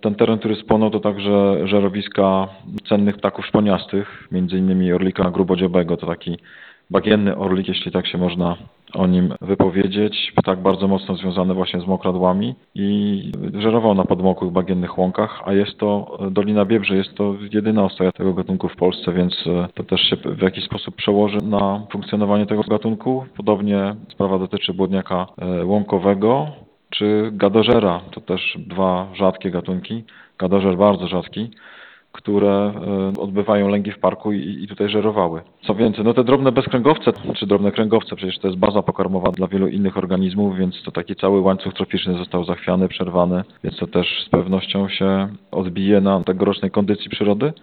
Ten teren, który spłonął, to także żerowiska cennych ptaków szponiastych, między innymi orlika grubodziobego. To taki bagienny orlik, jeśli tak się można o nim wypowiedzieć. Ptak bardzo mocno związany właśnie z mokradłami i żerował na podmokłych bagiennych łąkach, a jest to Dolina Biebrzy, jest to jedyna ostoja tego gatunku w Polsce, więc to też się w jakiś sposób przełoży na funkcjonowanie tego gatunku. Podobnie sprawa dotyczy błodniaka łąkowego czy gadożera. To też dwa rzadkie gatunki. Gadożer bardzo rzadki, które odbywają lęgi w parku i tutaj żerowały. Co więcej, no te drobne bezkręgowce, czy drobne kręgowce, przecież to jest baza pokarmowa dla wielu innych organizmów, więc to taki cały łańcuch troficzny został zachwiany, przerwany, więc to też z pewnością się odbije na tegorocznej kondycji przyrody.